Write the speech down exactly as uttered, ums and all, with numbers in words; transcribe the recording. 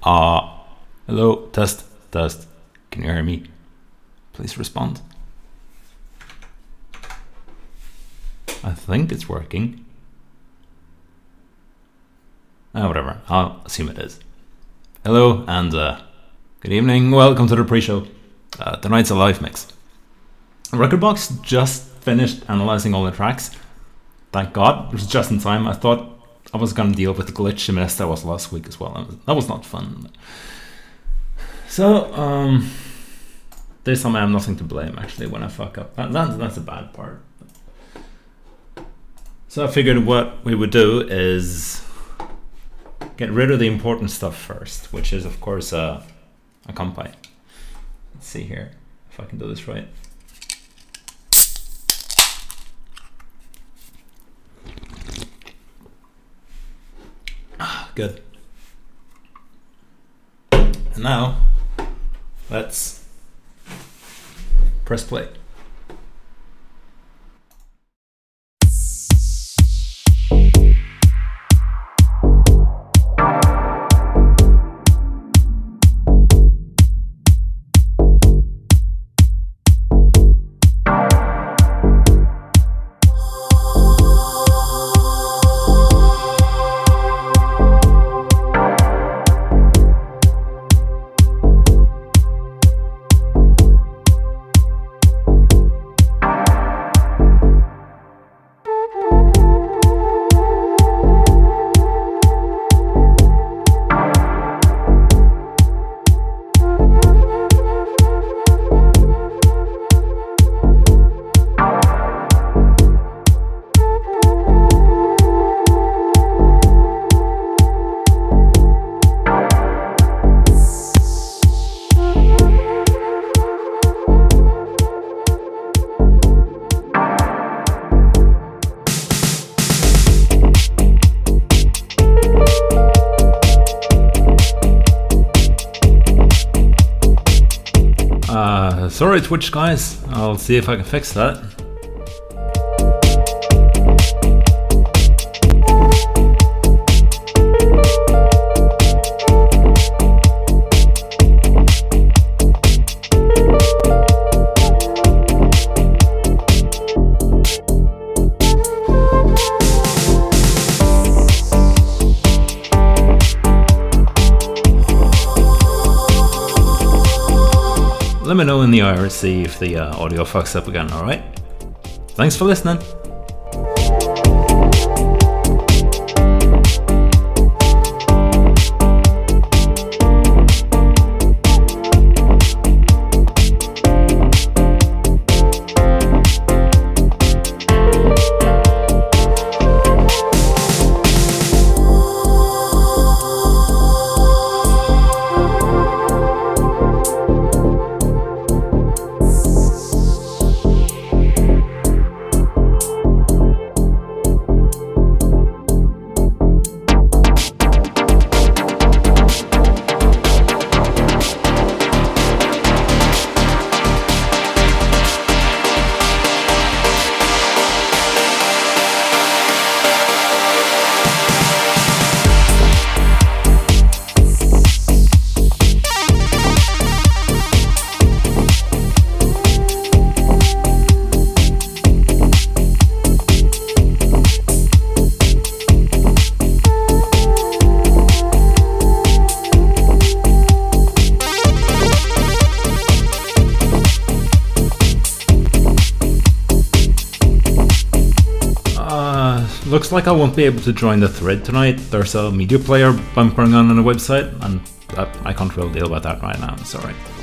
Uh, hello, test, test. Can you hear me? Please respond. I think it's working. Ah, whatever. I'll assume it is. Hello and uh, good evening. Welcome to the pre-show. Uh, tonight's a live mix. Rekordbox just finished analyzing all the tracks. Thank God. It was just in time. I thought I was going to deal with the glitch mess that was last week as well. That was, that was not fun. So, um, this time I have nothing to blame actually when I fuck up. That, that, that's a bad part. So I figured what we would do is get rid of the important stuff first, which is of course uh, a compy. Let's see here if I can do this right. Ah, good. And now let's press play. Uh, sorry Twitch guys, I'll see if I can fix that. Let me know in the I R C if the uh, audio fucks up again, alright? Thanks for listening. Looks like I won't be able to join the thread tonight. There's a media player bumpering on on the website, and that, I can't really deal with that right now. I'm sorry.